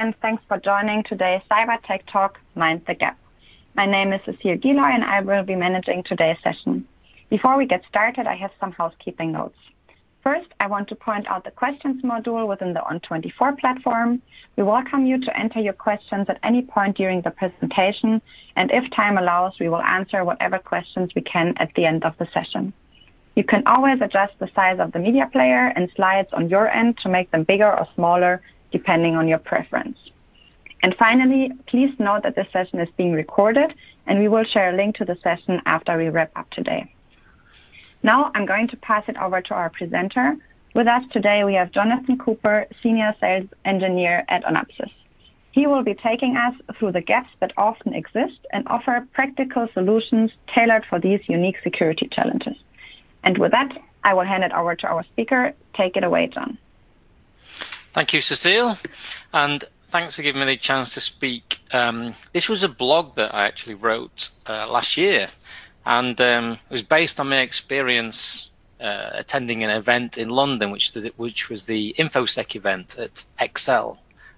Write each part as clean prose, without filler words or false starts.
and thanks for joining today's Cyber Tech Talk, Mind the Gap. My name is Cecile Giloy, and I will be managing today's session. Before we get started, I have some housekeeping notes. First, I want to point out the questions module within the On24 platform. We welcome you to enter your questions at any point during the presentation, and if time allows, we will answer whatever questions we can at the end of the session. You can always adjust the size of the media player and slides on your end to make them bigger or smaller, depending on your preference. And finally, please note that this session is being recorded, and we will share a link to the session after we wrap up today. Now I'm going to pass it over to our presenter. With us today, we have Jonathan Cooper, Senior Sales Engineer at Onapsis. He will be taking us through the gaps that often exist and offer practical solutions tailored for these unique security challenges. And with that, I will hand it over to our speaker. Take it away, John. Thank you, Cecile. And thanks for giving me the chance to speak. This was a blog that I actually wrote last year. And it was based on my experience attending an event in London, which was the InfoSec event at Excel.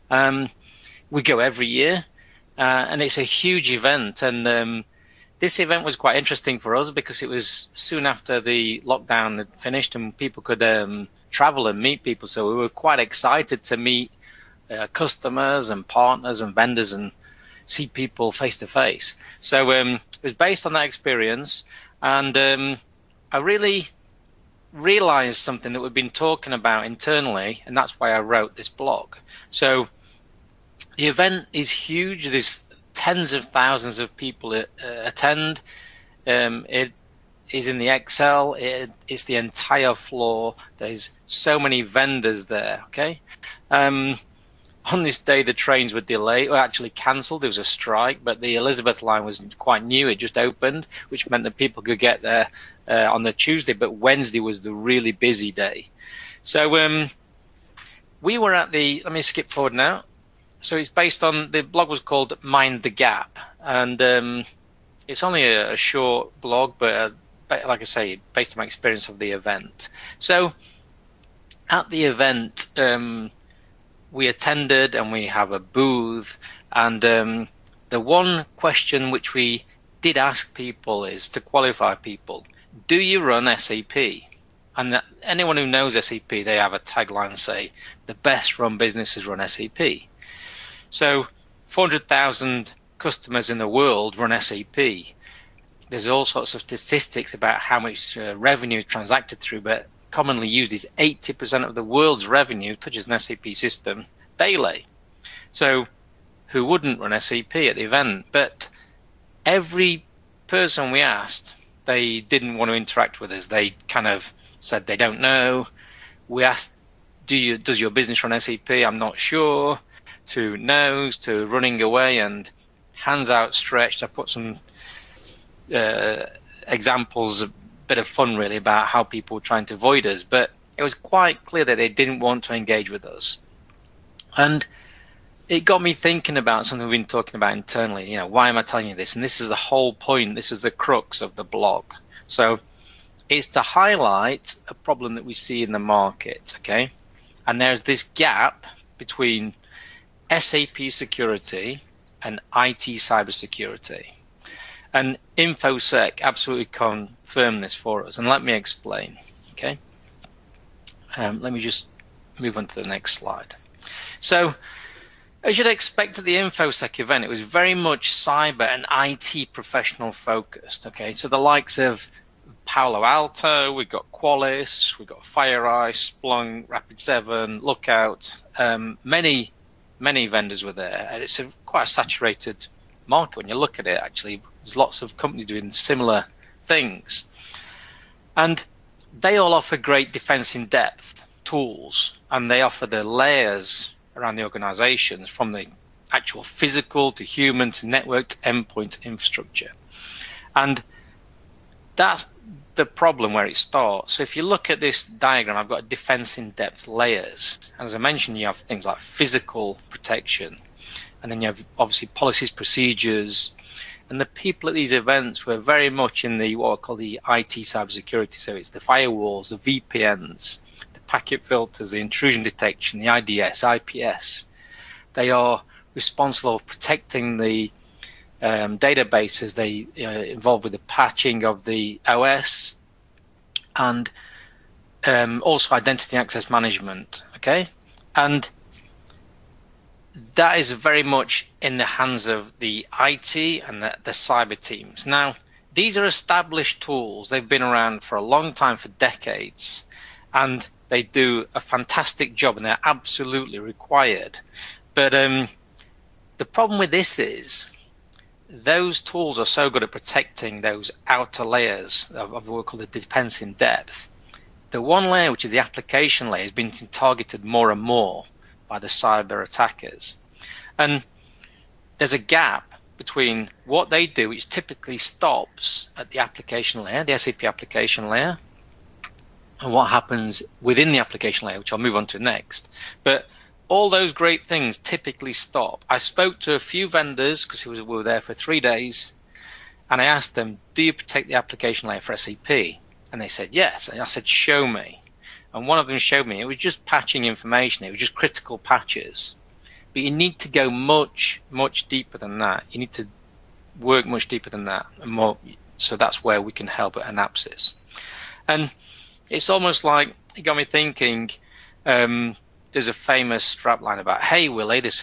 We go every year, and it's a huge event. And this event was quite interesting for us because it was soon after the lockdown had finished and people could travel and meet people. So we were quite excited to meet customers and partners and vendors and see people face to face. So it was based on that experience, and I really realized something that we've been talking about internally, and that's why I wrote this blog. So the event is huge. There's tens of thousands of people attend. It is in the Excel. It's the entire floor. There's so many vendors there. Okay. On this day, the trains were delayed, or actually cancelled. There was a strike, but the Elizabeth line was quite new. It just opened, which meant that people could get there on the Tuesday, but Wednesday was the really busy day. So we were at the, let me skip forward now. So it's based on, the blog was called Mind the Gap. And it's only a short blog, but like I say, based on my experience of the event. So at the event, we attended and we have a booth, and the one question which we did ask people is to qualify people: do you run SAP? And anyone who knows SAP, they have a tagline say, the best run businesses run SAP. So 400,000 customers in the world run SAP. There's all sorts of statistics about how much revenue is transacted through, but commonly used is 80% of the world's revenue touches an SAP system daily. So who wouldn't run SAP at the event? But every person we asked, they didn't want to interact with us. They kind of said they don't know. We asked, does your business run SAP? I'm not sure. To no's, to running away, and hands outstretched. I put some examples, a bit of fun really, about how people were trying to avoid us, but it was quite clear that they didn't want to engage with us. And it got me thinking about something we've been talking about internally. You know, why am I telling you this? And this is the whole point. This is the crux of the blog. So it's to highlight a problem that we see in the market, okay? And there's this gap between SAP security and IT cybersecurity. And InfoSec absolutely confirmed this for us. And let me explain, okay? Let me just move on to the next slide. So, as you'd expect at the InfoSec event, it was very much cyber and IT professional focused, okay? So the likes of Palo Alto, we've got Qualys, we've got FireEye, Splunk, Rapid7, Lookout, many vendors were there. And it's quite a saturated market when you look at it, actually. There's lots of companies doing similar things. And they all offer great defense in depth tools, and they offer the layers around the organizations, from the actual physical to human to networked endpoint infrastructure. And that's the problem where it starts. So if you look at this diagram, I've got defense in depth layers. As I mentioned, you have things like physical protection, and then you have obviously policies, procedures, and the people at these events were very much in the what I call the IT cybersecurity. So it's the firewalls, the VPNs, the packet filters, the intrusion detection, the IDS, IPS. They are responsible for protecting the databases. They involved with the patching of the OS and also identity access management. Okay, and that is very much in the hands of the IT and the cyber teams. Now, these are established tools. They've been around for a long time, for decades, and they do a fantastic job, and they're absolutely required. But the problem with this is those tools are so good at protecting those outer layers of what we call the defense in depth. The one layer, which is the application layer, has been targeted more and more by the cyber attackers. And there's a gap between what they do, which typically stops at the application layer, the SAP application layer, and what happens within the application layer, which I'll move on to next. But all those great things typically stop. I spoke to a few vendors, because we were there for 3 days, and I asked them, do you protect the application layer for SAP? And they said, yes. And I said, show me. And one of them showed me, it was just patching information. It was just critical patches. But you need to go much, much deeper than that. You need to work much deeper than that. And more. So that's where we can help at Anapsys. And it's almost like, it got me thinking, there's a famous strapline about, hey, Willie, this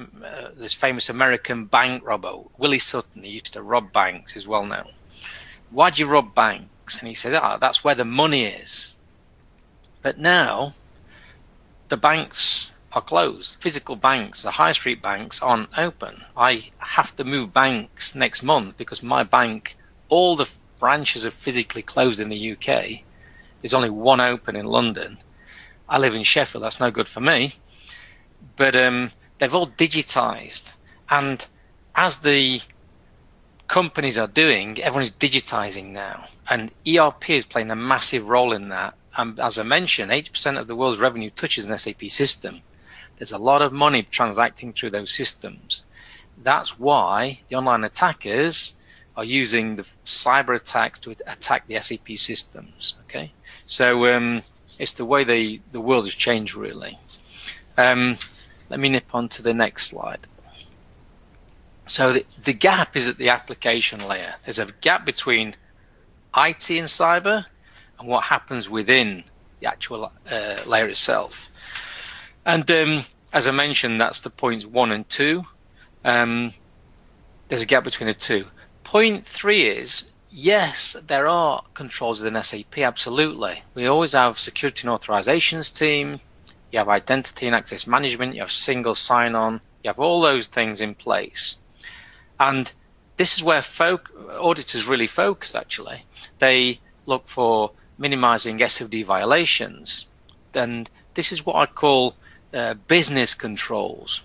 famous American bank robber, Willie Sutton, he used to rob banks, is well known. Why'd you rob banks? And he said, that's where the money is. But now, the banks are closed. Physical banks, the high street banks, aren't open. I have to move banks next month because my bank, all the branches are physically closed in the UK. There's only one open in London. I live in Sheffield, that's no good for me. But they've all digitized. And as the companies are doing, everyone is digitizing now. And ERP is playing a massive role in that. And as I mentioned, 80% of the world's revenue touches an SAP system. There's a lot of money transacting through those systems. That's why the online attackers are using the cyber attacks to attack the SAP systems. Okay, so it's the way the world has changed, really. Let me nip on to the next slide. So the gap is at the application layer. There's a gap between IT and cyber and what happens within the actual layer itself. And as I mentioned, that's the points 1 and 2. There's a gap between the two. Point 3 is, yes, there are controls within SAP, absolutely. We always have security and authorizations team, you have identity and access management, you have single sign-on, you have all those things in place. And this is where auditors really focus, actually. They look for minimizing SOD violations. And this is what I'd call business controls.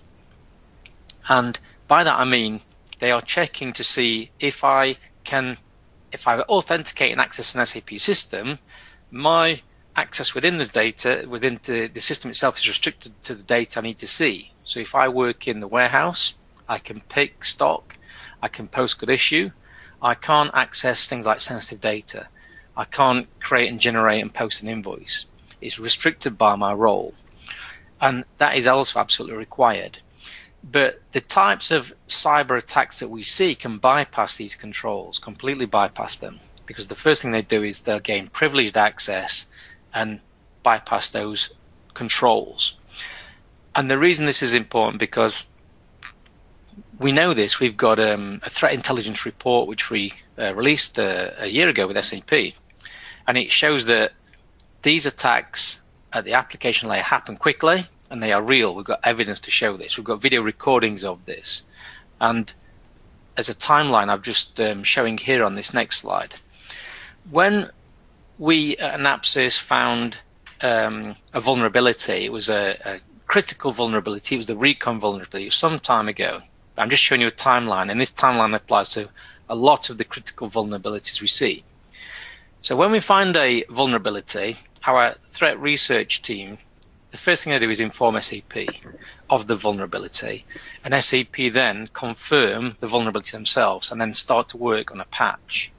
And by that I mean they are checking to see if I authenticate and access an SAP system, my access within the data, within the system itself, is restricted to the data I need to see. So if I work in the warehouse, I can pick stock, I can post good issue. I can't access things like sensitive data. I can't create and generate and post an invoice. It's restricted by my role. And that is also absolutely required. But the types of cyber attacks that we see can bypass these controls, completely bypass them. Because the first thing they do is they'll gain privileged access and bypass those controls. And the reason this is important, because we know this. We've got a threat intelligence report which we released a year ago with SAP. And it shows that these attacks at the application layer happen quickly and they are real. We've got evidence to show this. We've got video recordings of this. And as a timeline, I'm just showing here on this next slide. When we at Anapsys found a vulnerability, it was a critical vulnerability. It was the Recon vulnerability. It was some time ago. I'm just showing you a timeline, and this timeline applies to a lot of the critical vulnerabilities we see. So when we find a vulnerability, our threat research team, the first thing they do is inform SAP of the vulnerability, and SAP then confirm the vulnerability themselves and then start to work on a patch.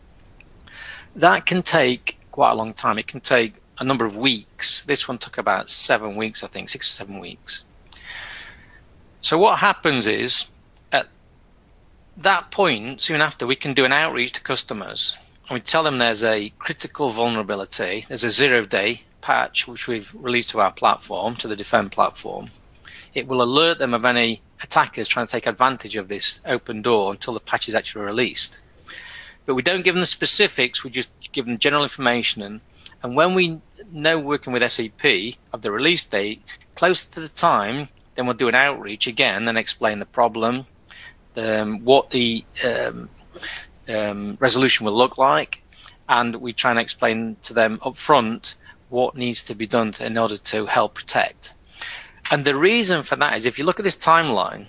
That can take quite a long time. It can take a number of weeks. This one took about 7 weeks, I think, 6 or 7 weeks. So what happens is, at that point, soon after, we can do an outreach to customers. And we tell them there's a critical vulnerability. There's a 0-day patch which we've released to our platform, to the Defend platform. It will alert them of any attackers trying to take advantage of this open door until the patch is actually released. But we don't give them the specifics, we just give them general information. And when we know, working with SAP, of the release date, closer to the time, then we'll do an outreach again and explain the problem, what the resolution will look like, and we try and explain to them up front what needs to be done in order to help protect. And the reason for that is, if you look at this timeline,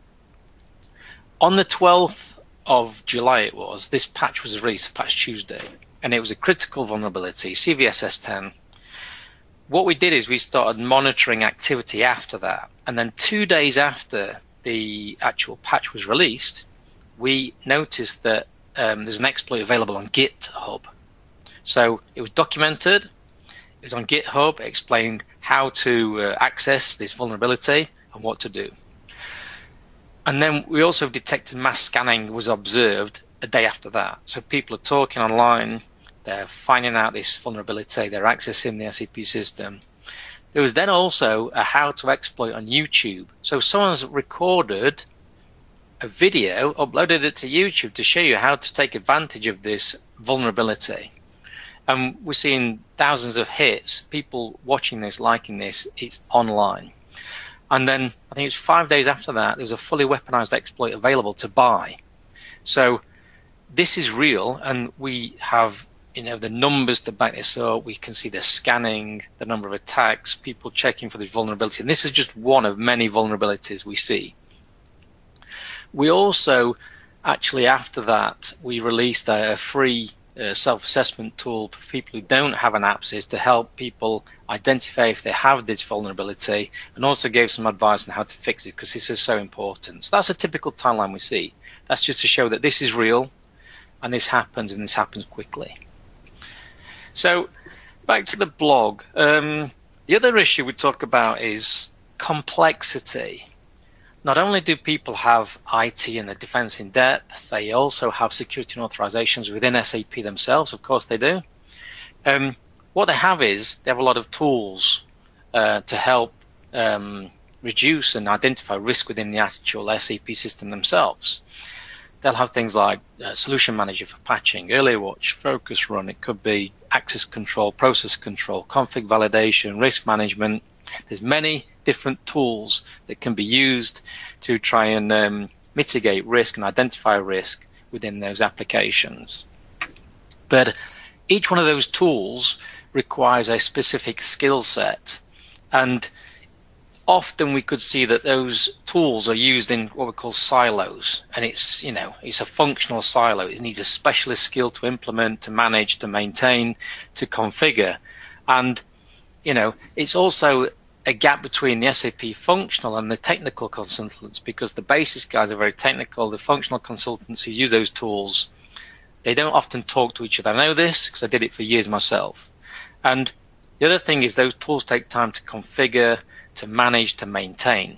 on the 12th of July it was, this patch was released, Patch Tuesday, and it was a critical vulnerability, CVSS10. What we did is we started monitoring activity after that, and then 2 days after the actual patch was released, we noticed that there's an exploit available on GitHub. So it was documented, it was on GitHub, it explained how to access this vulnerability and what to do. And then we also detected mass scanning was observed a day after that. So people are talking online, they're finding out this vulnerability, they're accessing the SAP system. There was then also a how to exploit on YouTube. So someone's recorded a video, uploaded it to YouTube to show you how to take advantage of this vulnerability. And we're seeing thousands of hits, people watching this, liking this, it's online. And then I think it's 5 days after that, there was a fully weaponized exploit available to buy. So this is real, and we have, you know, the numbers to back this up. We can see the scanning, the number of attacks, people checking for this vulnerability. And this is just one of many vulnerabilities we see. We also, actually after that, we released a free self-assessment tool for people who don't have an APSIS to help people identify if they have this vulnerability, and also gave some advice on how to fix it, because this is so important. So that's a typical timeline we see. That's just to show that this is real, and this happens quickly. So back to the blog. The other issue we talk about is complexity. Not only do people have IT and the defense in depth, they also have security and authorizations within SAP themselves. Of course they do. What they have is they have a lot of tools to help reduce and identify risk within the actual SAP system themselves. They'll have things like Solution Manager for patching, Early Watch, Focus Run. It could be access control, process control, config validation, risk management. There's many different tools that can be used to try and mitigate risk and identify risk within those applications. But each one of those tools requires a specific skill set, and often we could see that those tools are used in what we call silos, and it's, you know, it's a functional silo. It needs a specialist skill to implement, to manage, to maintain, to configure. And, you know, it's also a gap between the SAP functional and the technical consultants, because the basis guys are very technical. The functional consultants who use those tools, they don't often talk to each other. I know this because I did it for years myself. And the other thing is those tools take time to configure, to manage, to maintain.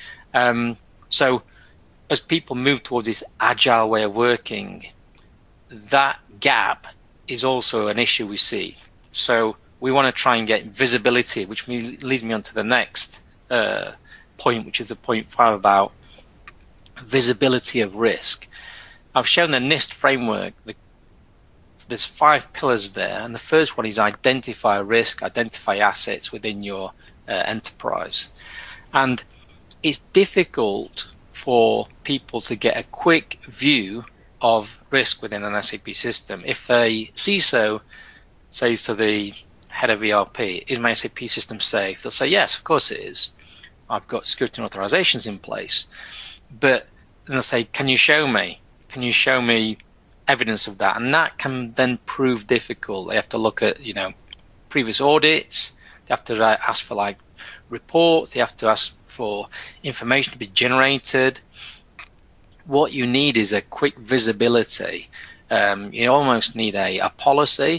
So as people move towards this agile way of working, that gap is also an issue we see. So we want to try and get visibility, which leads me on to the next point, which is the point 5 about visibility of risk. I've shown the NIST framework. There's 5 pillars there, and the first one is identify risk, identify assets within your enterprise. And it's difficult for people to get a quick view of risk within an SAP system. If a CISO says to the head of ERP, is my SAP system safe? They'll say, yes, of course it is. I've got security and authorizations in place. But then they'll say, can you show me? Can you show me evidence of that? And that can then prove difficult. They have to look at, you know, previous audits. They have to ask for like reports. They have to ask for information to be generated. What you need is a quick visibility. You almost need a policy,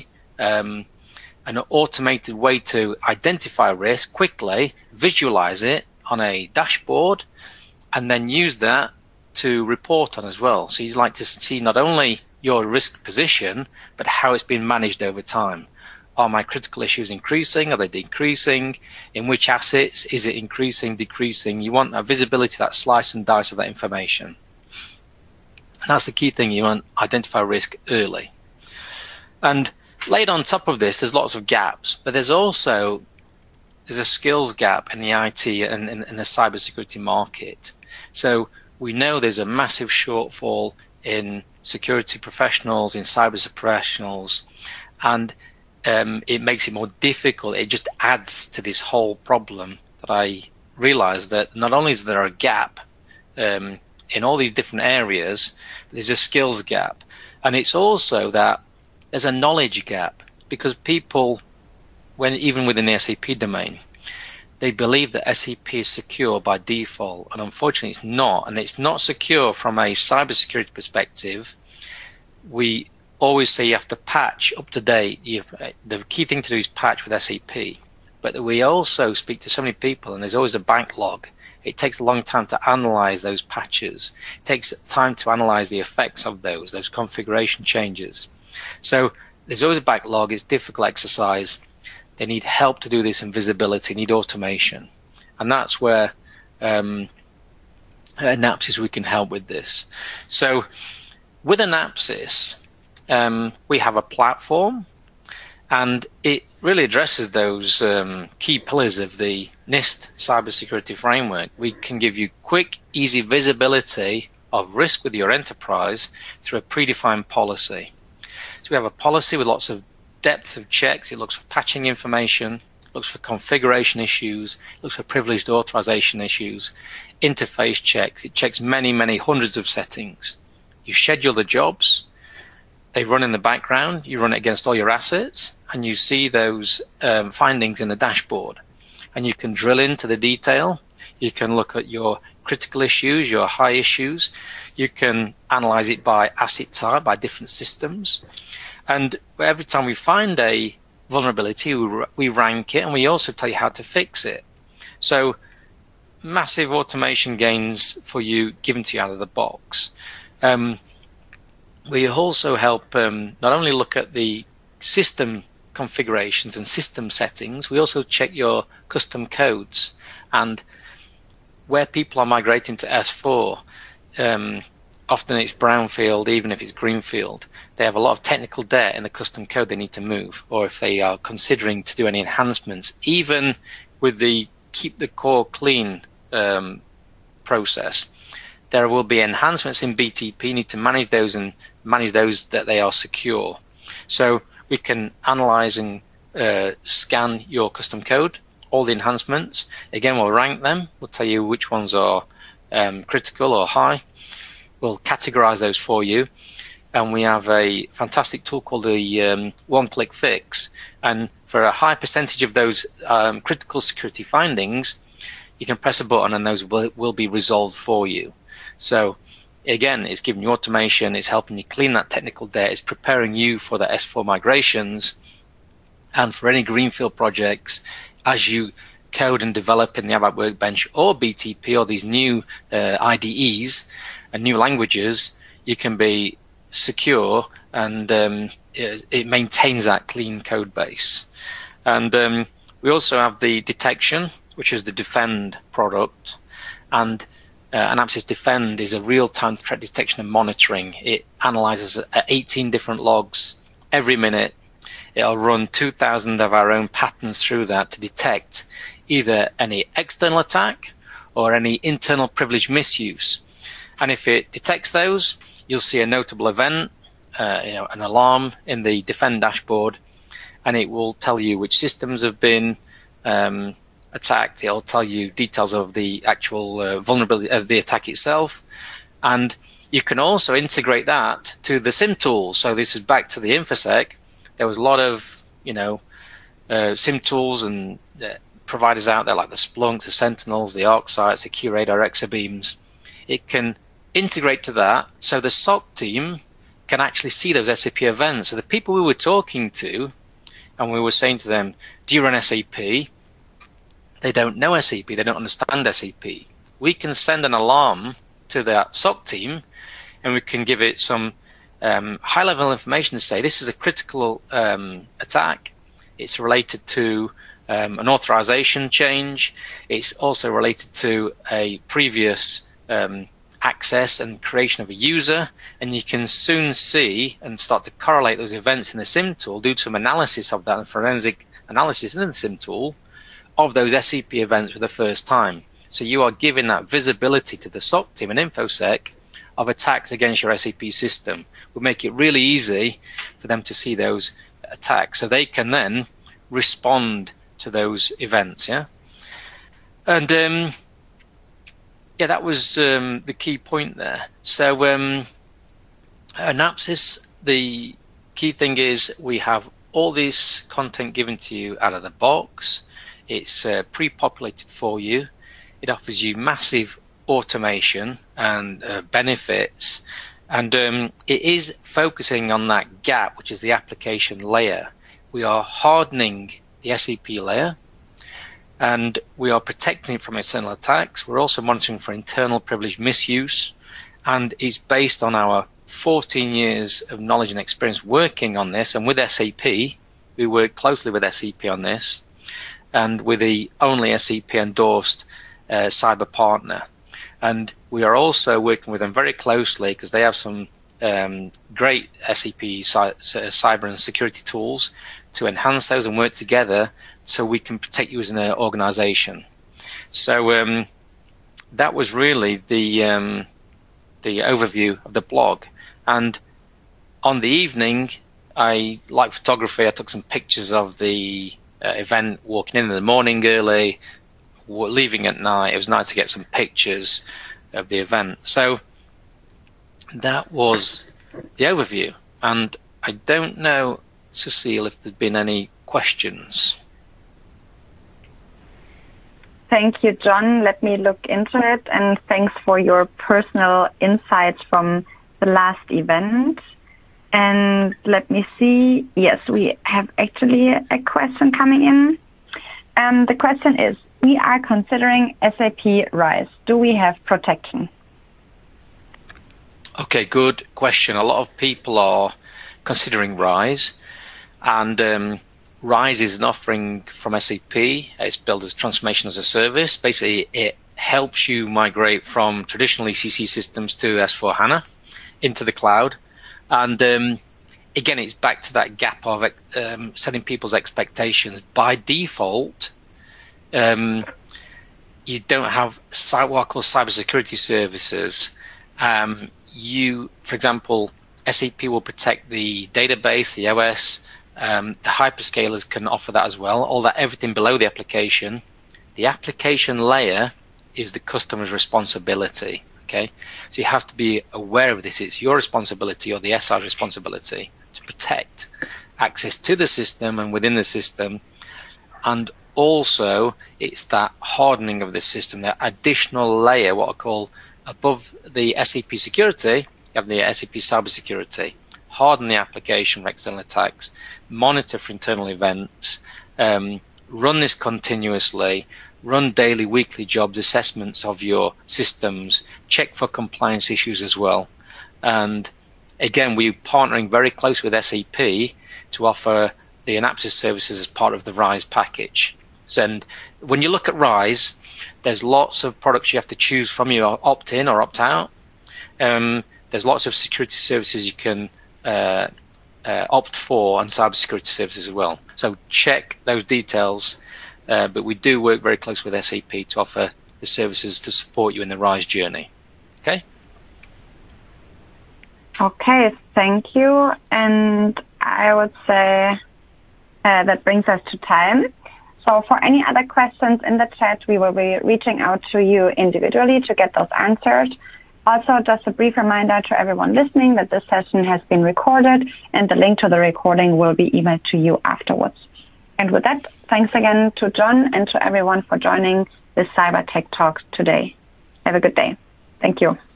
an automated way to identify risk quickly, visualize it on a dashboard, and then use that to report on as well. So you'd like to see not only your risk position, but how it's been managed over time. Are my critical issues increasing? Are they decreasing? In which assets? Is it increasing, decreasing? You want that visibility, that slice and dice of that information. And that's the key thing. You want to identify risk early. And laid on top of this, there's lots of gaps, but there's a skills gap in the IT and in the cybersecurity market. So we know there's a massive shortfall in security professionals, in cyber professionals, and it makes it more difficult. It just adds to this whole problem that I realized that not only is there a gap in all these different areas, there's a skills gap. And it's also that there's a knowledge gap, because people, even within the SAP domain, they believe that SAP is secure by default, and unfortunately it's not. And it's not secure from a cybersecurity perspective. We always say you have to patch up to date. The key thing to do is patch with SAP. But we also speak to so many people, and there's always a backlog. It takes a long time to analyze those patches. It takes time to analyze the effects of those configuration changes. So there's always a backlog. It's a difficult exercise. They need help to do this in visibility, need automation. And that's where Anapsys, we can help with this. So with Anapsys, we have a platform, and it really addresses those key pillars of the NIST cybersecurity framework. We can give you quick, easy visibility of risk with your enterprise through a predefined policy. So we have a policy with lots of depth of checks. It looks for patching information, looks for configuration issues, looks for privileged authorization issues, interface checks. It checks many, many hundreds of settings. You schedule the jobs. They run in the background. You run it against all your assets, and you see those findings in the dashboard. And you can drill into the detail. You can look at your critical issues, your high issues. You can analyze it by asset type, by different systems. And every time we find a vulnerability, we rank it, and we also tell you how to fix it. So massive automation gains for you, given to you out of the box. We also help not only look at the system configurations and system settings, we also check your custom codes. And where people are migrating to S4, often it's brownfield, even if it's greenfield. They have a lot of technical debt in the custom code they need to move, or if they are considering to do any enhancements, even with the keep the core clean process, there will be enhancements in BTP. You need to manage those and manage those that they are secure. So we can analyze and scan your custom code, all the enhancements. Again, we'll rank them. We'll tell you which ones are critical or high. We'll categorize those for you. And we have a fantastic tool called the one-click fix. And for a high percentage of those critical security findings, you can press a button and those will be resolved for you. So again, it's giving you automation, it's helping you clean that technical debt, it's preparing you for the S4 migrations, and for any greenfield projects as you code and develop in the ABAP Workbench or BTP or these new IDEs and new languages. You can be secure, and it maintains that clean code base. And we also have the detection, which is the Defend product, and Anapsys Defend is a real-time threat detection and monitoring. It analyzes 18 different logs every minute. It'll run 2,000 of our own patterns through that to detect either any external attack or any internal privilege misuse. And if it detects those, you'll see a notable event, an alarm in the Defend dashboard, and it will tell you which systems have been attacked. It'll tell you details of the actual vulnerability of the attack itself, and you can also integrate that to the SIM tools. So this is back to the InfoSec. There was a lot of SIM tools and providers out there like the Splunk, the Sentinels, the ArcSights, the QRadar, Exabeams. It can integrate to that, so the SOC team can actually see those SAP events. So the people we were talking to, and we were saying to them, do you run SAP? They don't know SAP, they don't understand SAP. we can send an alarm to the SOC team, and we can give it some high-level information to say this is a critical attack. It's related to an authorization change. It's also related to a previous access and creation of a user, and you can soon see and start to correlate those events in the SIM tool, do some analysis of that and forensic analysis in the SIM tool of those SCP events for the first time. So you are giving that visibility to the SOC team and InfoSec of attacks against your SCP system. We'll make it really easy for them to see those attacks so they can then respond to those events. Yeah. And yeah, that was the key point there. So Anapsys, the key thing is we have all this content given to you out of the box. It's pre-populated for you. It offers you massive automation and benefits, and it is focusing on that gap, which is the application layer. We are hardening the SCP layer, and we are protecting it from external attacks. We're also monitoring for internal privilege misuse, and it's based on our 14 years of knowledge and experience working on this. And with SAP, we work closely with SAP on this, and we're the only SAP endorsed cyber partner. And we are also working with them very closely because they have some great SAP cyber and security tools to enhance those and work together so we can protect you as an organization. So that was really the overview of the blog. And on the evening, I like photography. I took some pictures of the event, walking in the morning early, leaving at night. It was nice to get some pictures of the event. So that was the overview. And I don't know, Cecile, if there's been any questions. Thank you, John. Let me look into it. And thanks for your personal insights from the last event. And let me see. Yes, we have actually a question coming in. The question is, we are considering SAP RISE. Do we have protection? Okay, good question. A lot of people are considering RISE, and RISE is an offering from SAP. It's built as transformation as a service. Basically, it helps you migrate from traditional ECC systems to S4HANA into the cloud. And again, it's back to that gap of setting people's expectations. By default, you don't have what I call cybersecurity services. For example, SAP will protect the database, the OS. The hyperscalers can offer that as well. All that, everything below the application. The application layer is the customer's responsibility. Okay, so you have to be aware of this. It's your responsibility or the SI's responsibility to protect access to the system and within the system. And also, it's that hardening of the system, that additional layer, what I call above the SAP security, you have the SAP cybersecurity. Harden the application for external attacks, monitor for internal events, run this continuously, run daily, weekly jobs, assessments of your systems, check for compliance issues as well. And again, we're partnering very closely with SAP to offer the Anapsys services as part of the RISE package. So, and when you look at RISE, there's lots of products you have to choose from. You opt in or opt out. There's lots of security services you can opt for, and cybersecurity services as well. So check those details. But we do work very closely with SAP to offer the services to support you in the RISE journey. Okay? Okay, thank you. And I would say that brings us to time. So for any other questions in the chat, we will be reaching out to you individually to get those answered. Also, just a brief reminder to everyone listening that this session has been recorded, and the link to the recording will be emailed to you afterwards. And with that, thanks again to John and to everyone for joining this Cyber Tech Talk today. Have a good day. Thank you.